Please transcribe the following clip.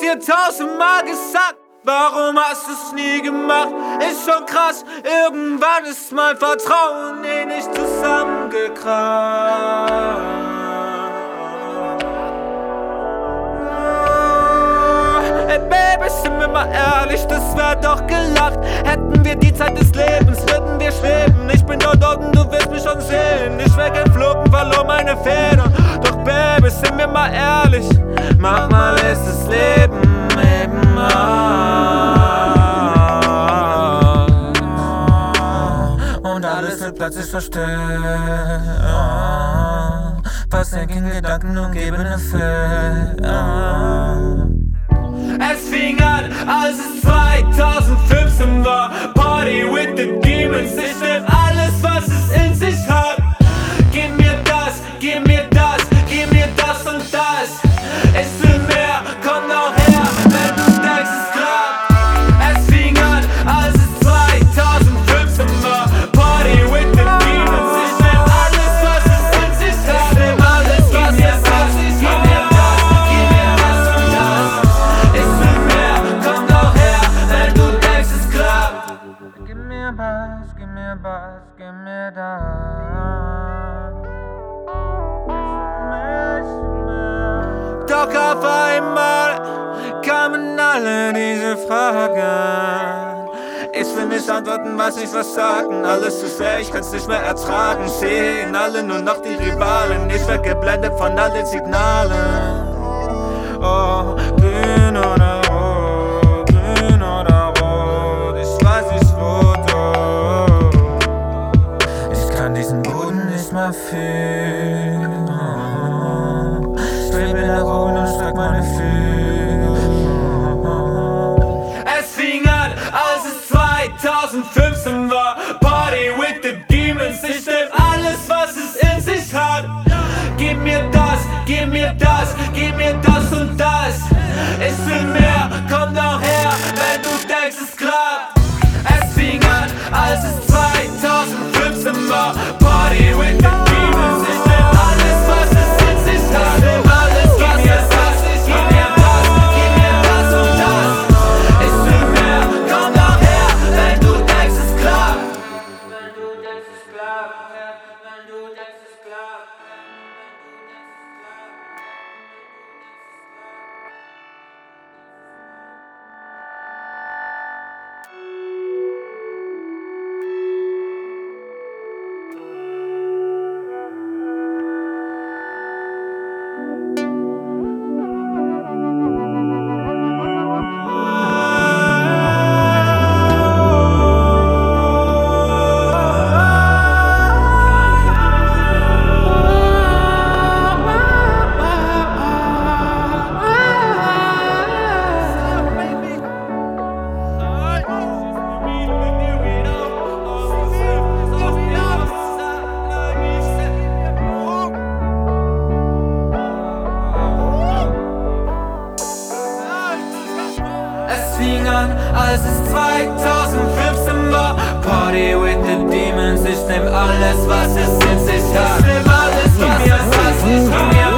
dir 1000-mal gesagt, warum hast du's nie gemacht? Ist schon krass, irgendwann ist mein Vertrauen eh nicht zusammengekracht. Ey Baby, sind wir mal ehrlich, das wär doch gelacht. Hätten wir die Zeit des Lebens, würden wir schweben. Ich bin dort unten, du wirst mich schon sehen. Ich wär geflogen, verlor meine Federn. Doch Baby, sind wir mal ehrlich, manchmal ist das Leben eben und alles wird plötzlich verstört. Versenken Gedanken und geben Effekt. Es fing an, als es 2015 war. Party with the Demons. Ich nehm alles, was es in sich hat. Gib mir das, gib mir das, gib mir das und das. Ich will mehr, komm auch her, wenn du denkst, es klappt. Es fing an, als es 2015 war. Party with the Demons. Ich nehm alles, was es in sich hat. Ich nehm alles, was es in sich hat. Gib mir das, gib mir das und das. Ich will mehr, komm doch her, wenn du denkst, es klappt. Gib mir was, gib mir was, gib mir das. Doch auf einmal kamen alle diese Fragen. Ich will nicht antworten, was ich was sagen. Alles zu schwer, ich kann's nicht mehr ertragen. Sehen alle nur noch die Rivalen. Ich werd geblendet von all den Signalen. Oh, grün oder rot, grün oder rot. Ich weiß nicht wo du. Ich kann diesen Boden nicht mehr fühlen. Ich bin nach oben und streck meine Füße. Es fing an, als es 2015 war. Party with the Demons. Ich nehm alles, was es in sich hat. Gib mir das, gib mir das, gib mir das und das. Ich will mehr, komm doch her, wenn du denkst, es klappt. Es fing an, als es 2015 war. Party with the Demons. Ich nehm alles, was es in sich hat. Ich nehm alles, was es hat. Gib mir das, gib mir das und das. Ich will mehr, komm doch her, wenn du denkst, es klappt. Wenn du denkst, es klappt. Wenn du denkst, es klappt. Es fing an, als es 2015 war. Party with the Demons. Ich nehm alles, was es in sich hat. Ich nehm alles, was es hat. Ich nehm